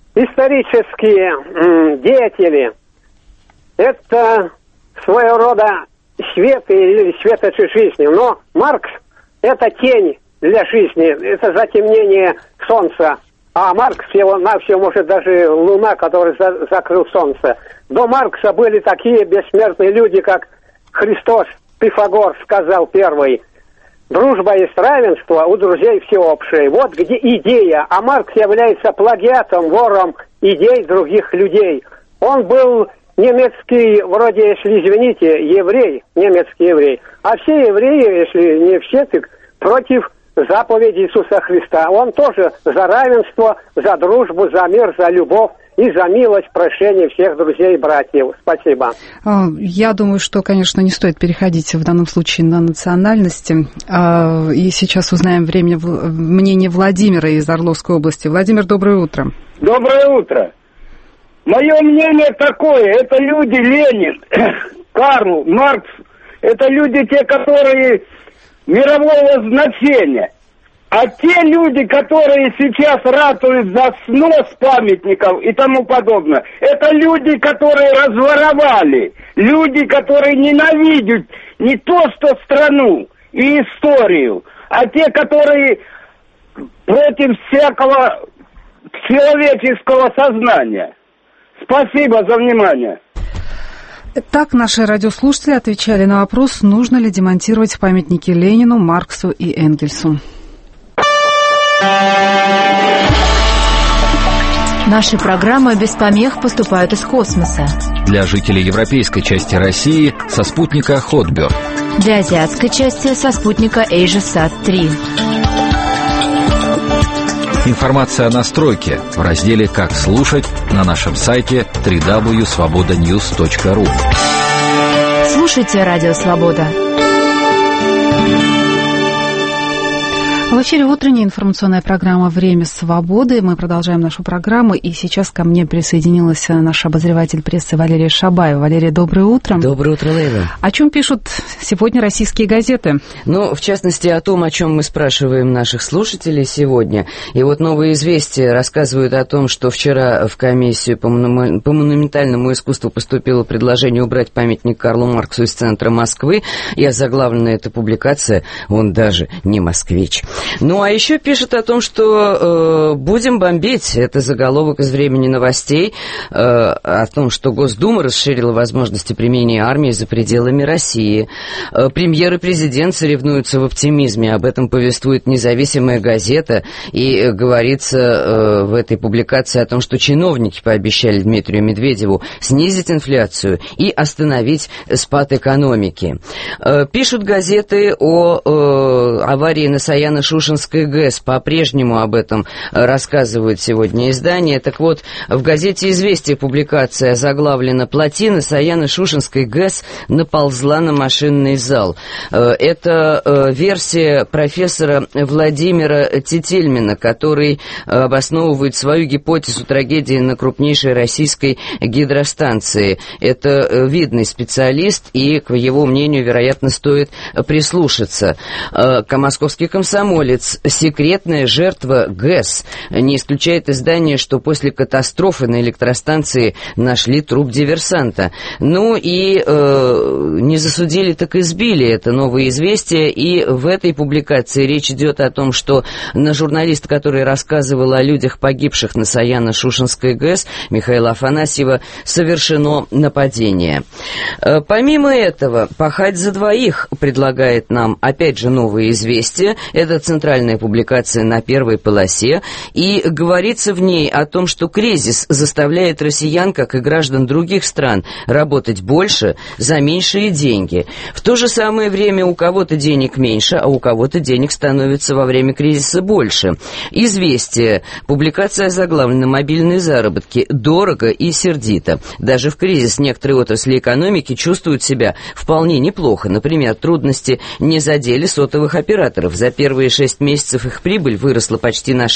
исторические деятели – это своего рода свет или светочи жизни. Но Маркс – это тень для жизни, это затемнение солнца. А Маркс всего-навсего, может, даже луна, которая закрыл солнце. До Маркса были такие бессмертные люди, как Христос, Пифагор сказал первый. Дружба есть равенство, у друзей всеобщее. Вот где идея. А Маркс является плагиатом, вором идей других людей. Он был немецкий, вроде, если извините, еврей, немецкий еврей. А все евреи, если не все, так против заповеди Иисуса Христа. Он тоже за равенство, за дружбу, за мир, за любовь и за милость, прощение всех друзей и братьев. Спасибо.
Я думаю, что, конечно, не стоит переходить в данном случае на национальности. И сейчас узнаем мнение Владимира из Орловской области. Владимир, доброе утро.
Доброе утро. Мое мнение такое, это люди Ленин, Карл Маркс, это люди те, которые мирового значения. А те люди, которые сейчас ратуют за снос памятников и тому подобное, это люди, которые разворовали, люди, которые ненавидят не то что страну и историю, а те, которые против всякого человеческого сознания. Спасибо за внимание.
Так наши радиослушатели отвечали на вопрос, нужно ли демонтировать памятники Ленину, Марксу и Энгельсу.
Наши программы без помех поступают из космоса.
Для жителей европейской части России со спутника Хотберг.
Для азиатской части со спутника AsiaSat-3.
Информация о настройке в разделе «Как слушать» на нашем сайте www.svobodanews.ru.
Слушайте Радио Свобода.
В эфире утренняя информационная программа «Время свободы». Мы продолжаем нашу программу, и сейчас ко мне присоединилась наш обозреватель прессы Валерия Шабаева. Валерия, доброе утро.
Доброе утро, Лейла.
О чем пишут сегодня российские газеты?
Ну, в частности, о том, о чем мы спрашиваем наших слушателей сегодня. И вот «Новые известия» рассказывают о том, что вчера в комиссию по монументальному искусству поступило предложение убрать памятник Карлу Марксу из центра Москвы. И озаглавлена эта публикация «Он даже не москвич». Ну, а еще пишут о том, что будем бомбить. Это заголовок из «Времени новостей», о том, что Госдума расширила возможности применения армии за пределами России. Премьер и президент соревнуются в оптимизме. Об этом повествует «Независимая газета». И говорится в этой публикации о том, что чиновники пообещали Дмитрию Медведеву снизить инфляцию и остановить спад экономики. Пишут газеты о аварии на Саяно-Шушенской ГЭС. По-прежнему об этом рассказывают сегодня издания. Так вот, в газете «Известия» публикация озаглавлена «Плотина Саяно-Шушенской ГЭС наползла на машинный зал». Это версия профессора Владимира Тетельмина, который обосновывает свою гипотезу трагедии на крупнейшей российской гидростанции. Это видный специалист, и к его мнению, вероятно, стоит прислушаться. Московский комсомолец. Секретная жертва ГЭС. Не исключает издание, что после катастрофы на электростанции нашли труп диверсанта. Ну и не засудили, так избили. Это «Новые известия». И в этой публикации речь идет о том, что на журналиста, который рассказывал о людях, погибших на Саяно-Шушенской ГЭС, Михаила Афанасьева, совершено нападение. Помимо этого, пахать за двоих предлагает нам, опять же, «Новые известия». Это центральная публикация на первой полосе, и говорится в ней о том, что кризис заставляет россиян, как и граждан других стран, работать больше за меньшие деньги. В то же самое время у кого-то денег меньше, а у кого-то денег становится во время кризиса больше. «Известия». Публикация озаглавлена «Мобильные заработки. Дорого и сердито». Даже в кризис некоторые отрасли экономики чувствуют себя вполне неплохо. Например, трудности не задели сотовых операторов. За первые 6 месяцев их прибыль выросла почти на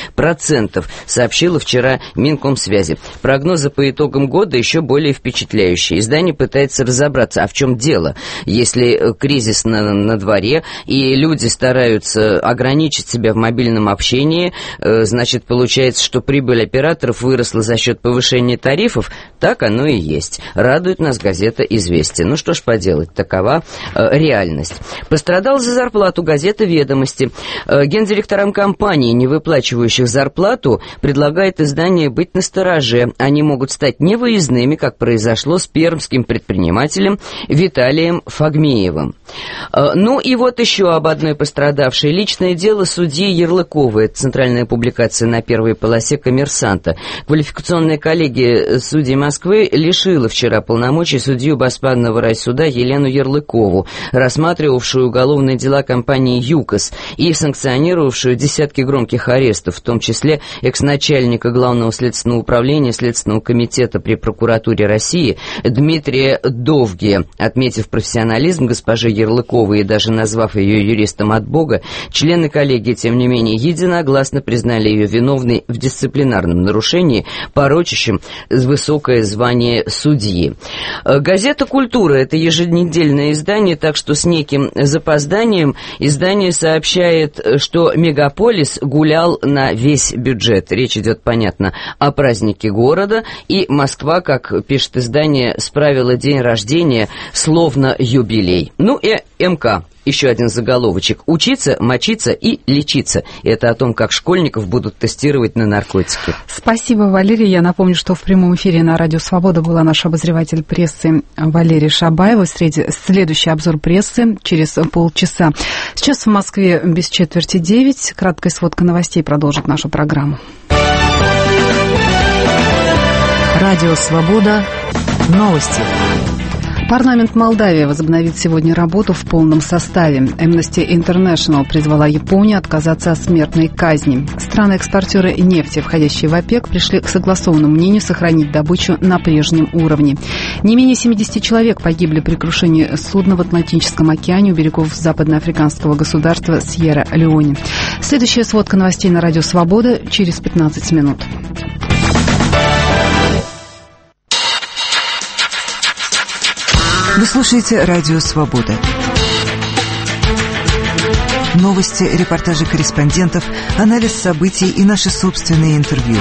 6%, сообщила вчера Минкомсвязи. Прогнозы по итогам года еще более впечатляющие. Издание пытается разобраться, а в чем дело. Если кризис на дворе, и люди стараются ограничить себя в мобильном общении, значит, получается, что прибыль операторов выросла за счет повышения тарифов. Так оно и есть. Радует нас газета «Известия». Ну что ж поделать, такова реальность. Пострадал за зарплату газета «Ведомости». Гендиректорам компаний, не выплачивающих зарплату, предлагает издание быть настороже. Они могут стать невыездными, как произошло с пермским предпринимателем Виталием Фагмеевым. Ну и вот еще об одной пострадавшей. Личное дело судьи Ярлыковой. Это центральная публикация на первой полосе «Коммерсанта». Квалификационная коллегия судей Москвы лишила вчера полномочий судью Баспанного райсуда Елену Ярлыкову, рассматривавшую уголовные дела компании «ЮКОС» и санкционировавшую десятки громких арестов, в том числе экс-начальника Главного следственного управления Следственного комитета при прокуратуре России Дмитрия Довгия. Отметив профессионализм госпожи Ярлыковой и даже назвав ее юристом от Бога, члены коллегии, тем не менее, единогласно признали ее виновной в дисциплинарном нарушении, порочащем высокое звание судьи. Газета «Культура» — это еженедельное издание, так что с неким запозданием издание сообщает, что мегаполис гулял на весь бюджет. Речь идет, понятно, о празднике города, и Москва, как пишет издание, справила день рождения словно юбилей. Ну и МК. Еще один заголовочек. Учиться, мочиться и лечиться. Это о том, как школьников будут тестировать на наркотики.
Спасибо, Валерий. Я напомню, что в прямом эфире на Радио Свобода была наш обозреватель прессы Валерий Шабаева. Следующий обзор прессы через полчаса. Сейчас в Москве без 8:45. Краткая сводка новостей продолжит нашу программу.
Радио Свобода. Новости.
Парламент Молдавии возобновит сегодня работу в полном составе. Amnesty International призвала Японию отказаться от смертной казни. Страны-экспортеры нефти, входящие в ОПЕК, пришли к согласованному мнению сохранить добычу на прежнем уровне. Не менее 70 человек погибли при крушении судна в Атлантическом океане у берегов западноафриканского государства Сьерра-Леоне. Следующая сводка новостей на Радио Свобода через 15 минут.
Вы слушаете Радио Свобода. Новости, репортажи корреспондентов, анализ событий и наши собственные интервью.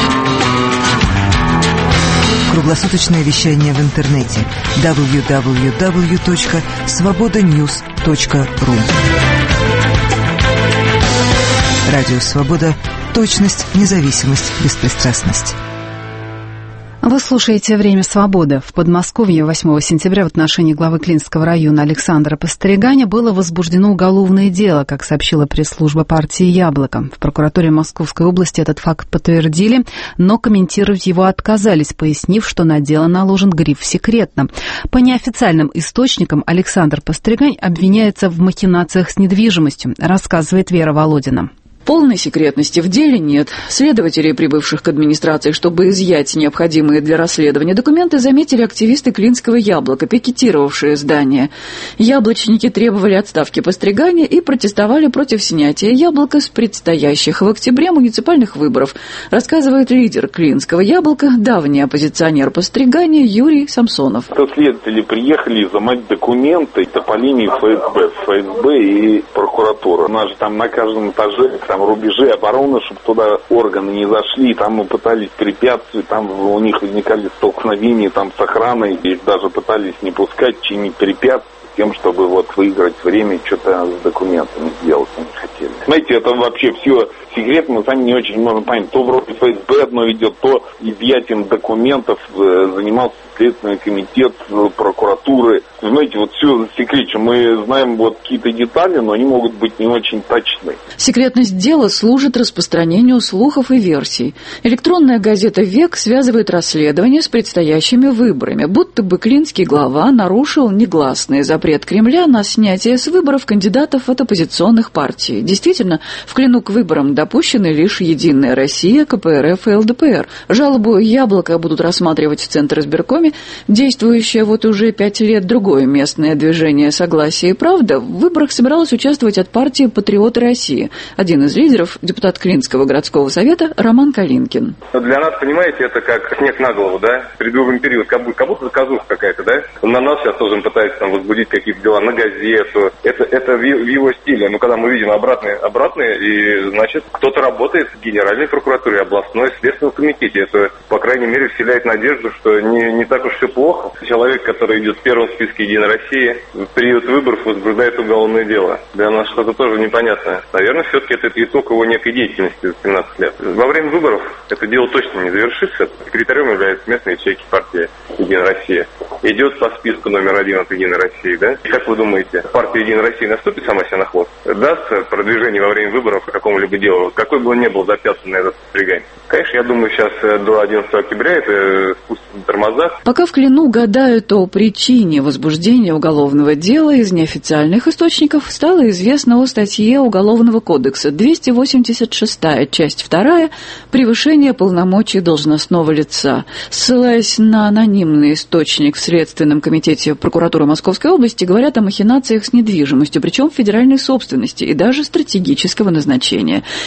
Круглосуточное вещание в интернете www.svobodanews.ru. Радио Свобода. Точность, независимость, беспристрастность.
Вы слушаете «Время свободы». В Подмосковье 8 сентября в отношении главы Клинского района Александра Постригане было возбуждено уголовное дело, как сообщила пресс-служба партии «Яблоко». В прокуратуре Московской области этот факт подтвердили, но комментировать его отказались, пояснив, что на дело наложен гриф «секретно». По неофициальным источникам Александр Постригань обвиняется в махинациях с недвижимостью, рассказывает Вера Володина.
Полной секретности в деле нет. Следователей, прибывших к администрации, чтобы изъять необходимые для расследования документы, заметили активисты Клинского «Яблока», пикетировавшие здание. Яблочники требовали отставки Постригане и протестовали против снятия «Яблока» с предстоящих в октябре муниципальных выборов, рассказывает лидер Клинского «Яблока», давний оппозиционер Постригане Юрий Самсонов.
Следователи приехали изымать документы по линии ФСБ и прокуратуры. У нас же там на каждом этаже рубежи обороны, чтобы туда органы не зашли, там мы пытались препятствовать, там у них возникали столкновения там с охраной, и даже пытались не пускать, чинить препятствия, тем, чтобы выиграть время, что-то с документами сделать не хотели. Знаете, это вообще все секретно, мы сами не очень можем понять. То вроде ФСБ одно идет, то изъятием документов занимался Следственный комитет прокуратуры. Знаете, все секретно. Мы знаем какие-то детали, но они могут быть не очень точны.
Секретность дела служит распространению слухов и версий. Электронная газета «Век» связывает расследование с предстоящими выборами, будто бы клинский глава нарушил негласный запрет Кремля на снятие с выборов кандидатов от оппозиционных партий. Действительно, в Клину к выборам допущены лишь «Единая Россия», КПРФ и ЛДПР. Жалобу «Яблоко» будут рассматривать в Центризбиркоме. Действующее уже 5 лет другое местное движение «Согласие и правда» в выборах собиралось участвовать от партии «Патриоты России». Один из лидеров, депутат Клинского городского совета Роман Калинкин.
Для нас, понимаете, это как снег на голову, да? Предвыборный период, как будто заказуха какая-то, да? На нас сейчас тоже пытаются возбудить какие-то дела на газету. Это в его стиле. Но когда мы видим обратные, и значит, кто-то работает в Генеральной прокуратуре, областной, Следственном комитете. Это, по крайней мере, вселяет надежду, что не так уж все плохо. Человек, который идет в первом списке «Единой России», в период выборов возбуждает уголовное дело. Для нас что-то тоже непонятное. Наверное, все-таки это итог его некой деятельности за 17 лет. Во время выборов это дело точно не завершится. Секретарем является местная ячейка партии «Единая Россия». Идет по списку номер 1 от «Единой России», да? И как вы думаете, партия «Единая Россия» наступит сама себе на хвост? Даст продвижение во время выборов по какому-либо делу? Какой бы он ни был запятнан на этот Постригань? Конечно, я думаю, сейчас до 11 октября это спустится на тормозах.
Пока в Клину гадают о причине возбуждения уголовного дела, из неофициальных источников стало известно о статье Уголовного кодекса 286, часть 2, «Превышение полномочий должностного лица». Ссылаясь на анонимный источник в Следственном комитете прокуратуры Московской области, говорят о махинациях с недвижимостью, причем федеральной собственности и даже стратегического назначения.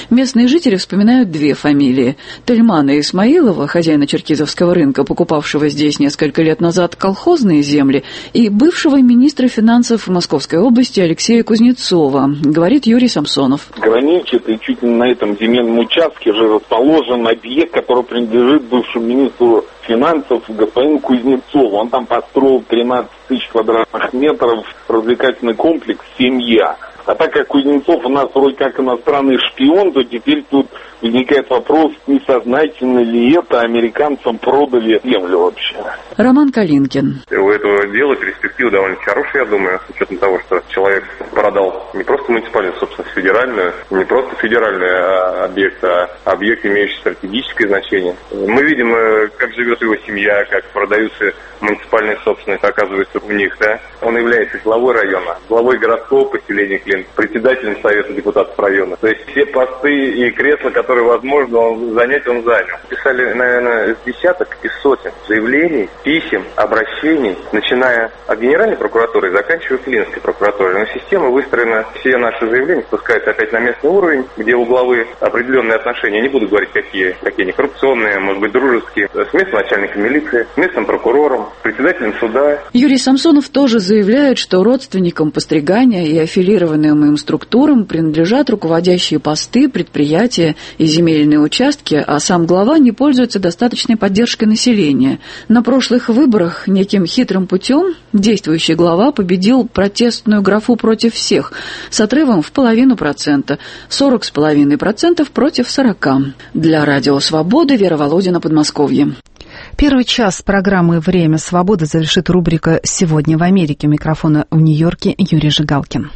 Местные жители вспоминают две фамилии. Тельмана Исмаилова, хозяина Черкизовского рынка, покупавшего здесь несколько лет назад колхозные земли, и бывшего министра финансов Московской области Алексея Кузнецова, говорит Юрий Самсонов.
Граничит, и чуть ли на этом земельном участке же расположен объект, который принадлежит бывшему министру финансов господину Кузнецову. Он там построил 13 тысяч квадратных метров развлекательный комплекс «Семья». А так как Кузнецов у нас вроде как иностранный шпион, то теперь тут возникает вопрос, несознательно ли это американцам продали землю вообще.
Роман Калинкин.
У этого дела перспектива довольно хорошая, я думаю, с учетом того, что человек продал не просто муниципальную собственность, федеральную, не просто федеральный объект, а объект, имеющий стратегическое значение. Мы видим, как живет его семья, как продаются муниципальные собственности, оказывается, у них, да. Он является главой района, главой городского поселения Клин, председателем Совета депутатов района. То есть все посты и кресла, которые возможно занять, он занял. Писали, наверное, с десяток и сотен заявлений, писем, обращений, начиная от Генеральной прокуратуры и заканчивая Клинской прокуратурой. Но система выстроена, все наши заявления спускаются опять на местный уровень, где у главы определенные отношения, я не буду говорить, какие они коррупционные, может быть, дружеские, с местным начальником милиции, с местным прокурором, председателем суда.
Юрий Самсонов тоже заявляет, что родственникам постригания и аффилированным им структурам принадлежат руководящие посты, предприятия и земельные участки, а сам глава не пользуется достаточной поддержкой населения. На прошлых выборах неким хитрым путем действующий глава победил протестную графу против всех с отрывом в 0,5%, 40,5% против 40%. Для Радио Свободы Вера Володина, Подмосковье.
Первый час программы «Время свободы» завершит рубрика «Сегодня в Америке». У микрофона в Нью-Йорке Юрий Жигалкин.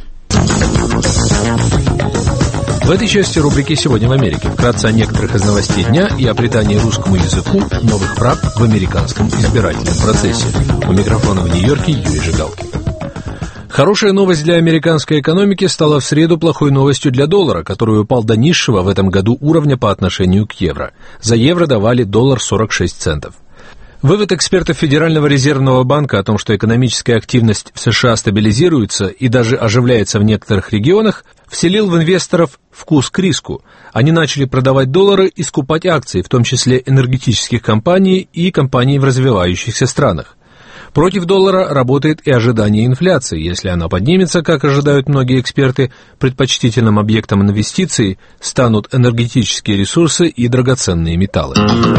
В этой части рубрики «Сегодня в Америке» вкратце о некоторых из новостей дня и о придании русскому языку новых прав в американском избирательном процессе. У микрофона в Нью-Йорке Юрий Жигалкин. Хорошая новость для американской экономики стала в среду плохой новостью для доллара, который упал до низшего в этом году уровня по отношению к евро. За евро давали $1.46. Вывод экспертов Федерального резервного банка о том, что экономическая активность в США стабилизируется и даже оживляется в некоторых регионах, вселил в инвесторов вкус к риску. Они начали продавать доллары и скупать акции, в том числе энергетических компаний и компаний в развивающихся странах. Против доллара работает и ожидание инфляции. Если она поднимется, как ожидают многие эксперты, предпочтительным объектом инвестиций станут энергетические ресурсы и драгоценные металлы.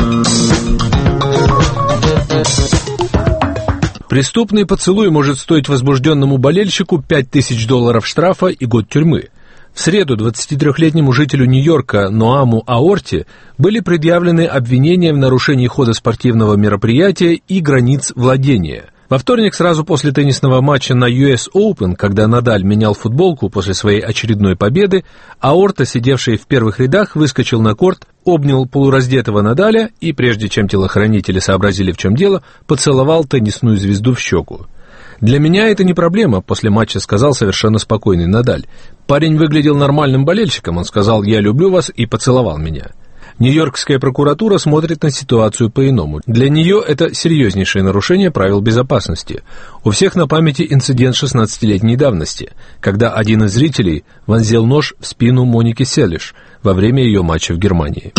Преступный поцелуй может стоить возбужденному болельщику $5000 штрафа и год тюрьмы. В среду 23-летнему жителю Нью-Йорка Ноаму Аорти были предъявлены обвинения в нарушении хода спортивного мероприятия и границ владения. Во вторник, сразу после теннисного матча на US Open, когда Надаль менял футболку после своей очередной победы, Аорта, сидевший в первых рядах, выскочил на корт, обнял полураздетого Надаля и, прежде чем телохранители сообразили, в чем дело, поцеловал теннисную звезду в щеку. «Для меня это не проблема», — после матча сказал совершенно спокойный Надаль. «Парень выглядел нормальным болельщиком, он сказал: "Я люблю вас", и поцеловал меня». Нью-Йоркская прокуратура смотрит на ситуацию по-иному. Для нее это серьезнейшее нарушение правил безопасности. У всех на памяти инцидент 16-летней давности, когда один из зрителей вонзил нож в спину Моники Селиш во время ее матча в Германии.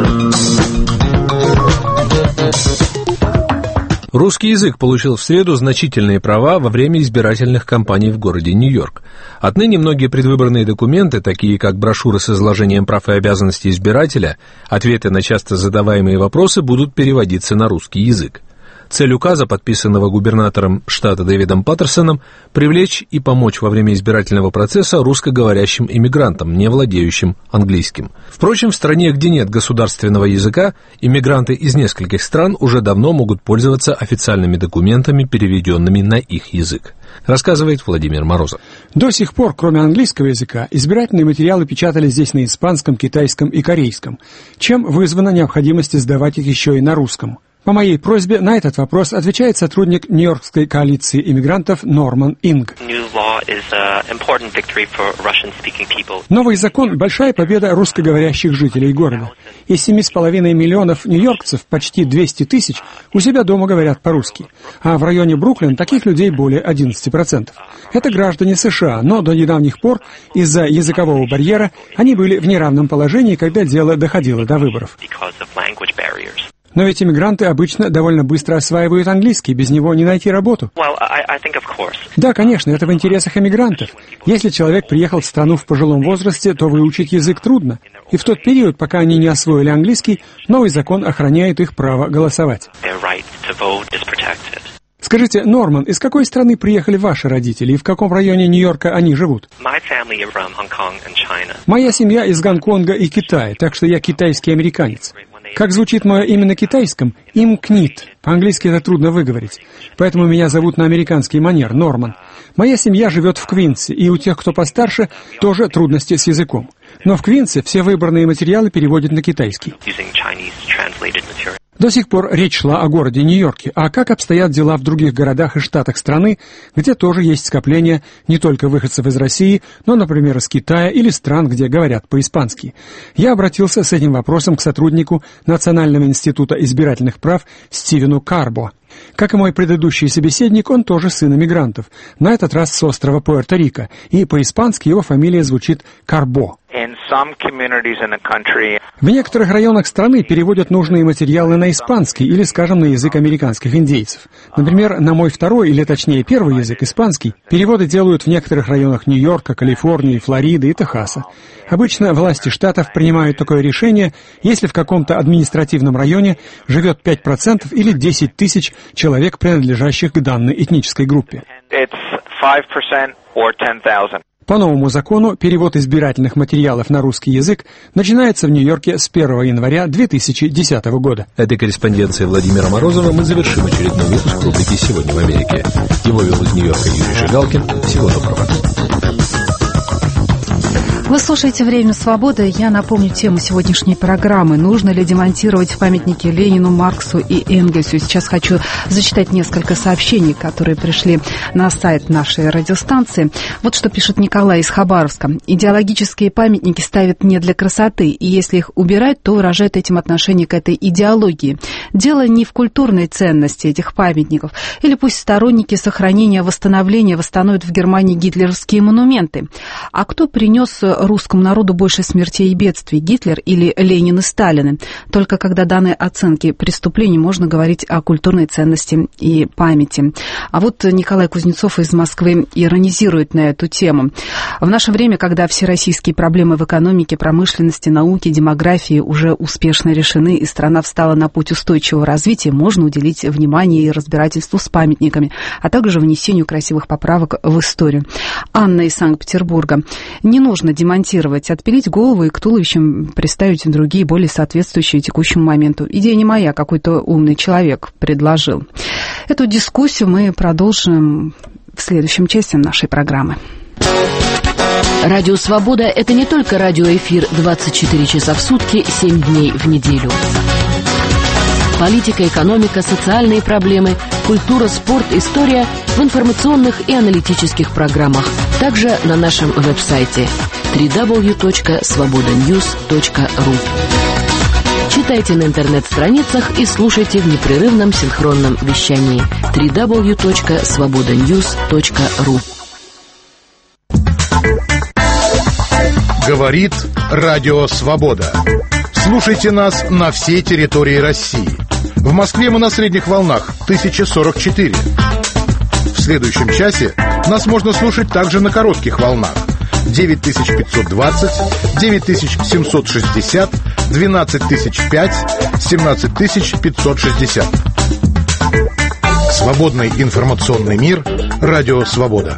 Русский язык получил в среду значительные права во время избирательных кампаний в городе Нью-Йорк. Отныне многие предвыборные документы, такие как брошюры с изложением прав и обязанностей избирателя, ответы на часто задаваемые вопросы, будут переводиться на русский язык. Цель указа, подписанного губернатором штата Дэвидом Паттерсоном, привлечь и помочь во время избирательного процесса русскоговорящим иммигрантам, не владеющим английским. Впрочем, в стране, где нет государственного языка, иммигранты из нескольких стран уже давно могут пользоваться официальными документами, переведенными на их язык. Рассказывает Владимир Морозов.
До сих пор, кроме английского языка, избирательные материалы печатали здесь на испанском, китайском и корейском, чем вызвана необходимость издавать их еще и на русском. По моей просьбе на этот вопрос отвечает сотрудник Нью-Йоркской коалиции иммигрантов Норман Инг. Новый закон – большая победа русскоговорящих жителей города. Из 7,5 миллионов нью-йоркцев почти 200 тысяч у себя дома говорят по-русски. А в районе Бруклин таких людей более 11%. Это граждане США, но до недавних пор из-за языкового барьера они были в неравном положении, когда дело доходило до выборов. Но ведь иммигранты обычно довольно быстро осваивают английский, без него не найти работу. Да, конечно, это в интересах иммигрантов. Если человек приехал в страну в пожилом возрасте, то выучить язык трудно. И в тот период, пока они не освоили английский, новый закон охраняет их право голосовать. Скажите, Норман, из какой страны приехали ваши родители и в каком районе Нью-Йорка они живут? Моя семья из Гонконга и Китая, так что я китайский американец. Как звучит мое имя на китайском? Имкнит. По-английски это трудно выговорить. Поэтому меня зовут на американский манер, Норман. Моя семья живет в Квинсе, и у тех, кто постарше, тоже трудности с языком. Но в Квинсе все выбранные материалы переводят на китайский. До сих пор речь шла о городе Нью-Йорке, а как обстоят дела в других городах и штатах страны, где тоже есть скопление не только выходцев из России, но, например, из Китая или стран, где говорят по-испански. Я обратился с этим вопросом к сотруднику Национального института избирательных прав Стивену Карбо. Как и мой предыдущий собеседник, он тоже сын иммигрантов, на этот раз с острова Пуэрто-Рико, и по-испански его фамилия звучит Карбо. В некоторых районах страны переводят нужные материалы на испанский или, скажем, на язык американских индейцев. Например, на мой второй, или точнее первый язык, испанский, переводы делают в некоторых районах Нью-Йорка, Калифорнии, Флориды и Техаса. Обычно власти штатов принимают такое решение, если в каком-то административном районе живет 5% или 10 тысяч человек, принадлежащих к данной этнической группе. По новому закону перевод избирательных материалов на русский язык начинается в Нью-Йорке с 1 января 2010 года.
Этой корреспонденцией Владимира Морозова мы завершим очередной выпуск рубрики «Сегодня в Америке». Его вел из Нью-Йорка Юрий Жигалкин. Всего доброго.
Вы слушаете «Время свободы». Я напомню тему сегодняшней программы. Нужно ли демонтировать памятники Ленину, Марксу и Энгельсу? Сейчас хочу зачитать несколько сообщений, которые пришли на сайт нашей радиостанции. Вот что пишет Николай из Хабаровска. Идеологические памятники ставят не для красоты, и если их убирать, то выражает этим отношение к этой идеологии. Дело не в культурной ценности этих памятников. Или пусть сторонники сохранения, восстановления восстановят в Германии гитлеровские монументы. А кто принес русскому народу больше смертей и бедствий, Гитлер или Ленин и Сталин? Только когда даны оценки преступлений, можно говорить о культурной ценности и памяти. А вот Николай Кузнецов из Москвы иронизирует на эту тему. В наше время, когда все российские проблемы в экономике, промышленности, науке, демографии уже успешно решены и страна встала на путь устойчивого развития, можно уделить внимание и разбирательству с памятниками, а также внесению красивых поправок в историю. Анна из Санкт-Петербурга. Не нужно демонтировать, отпилить голову и к туловищам приставить другие, более соответствующие текущему моменту. Идея не моя, какой-то умный человек предложил. Эту дискуссию мы продолжим в следующем части нашей программы.
Радио «Свобода» — это не только радиоэфир 24 часа в сутки, 7 дней в неделю. Политика, экономика, социальные проблемы, культура, спорт, история в информационных и аналитических программах. Также на нашем веб-сайте www.svobodanews.ru. Читайте на интернет-страницах и слушайте в непрерывном синхронном вещании www.svobodanews.ru.
Говорит Радио Свобода. Слушайте нас на всей территории России. В Москве мы на средних волнах 1044. В следующем часе нас можно слушать также на коротких волнах 9520, 9760, 12005, 17560. Свободный информационный мир. Радио Свобода.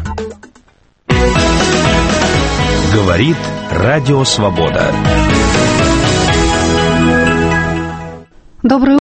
Говорит Радио Свобода.
Доброе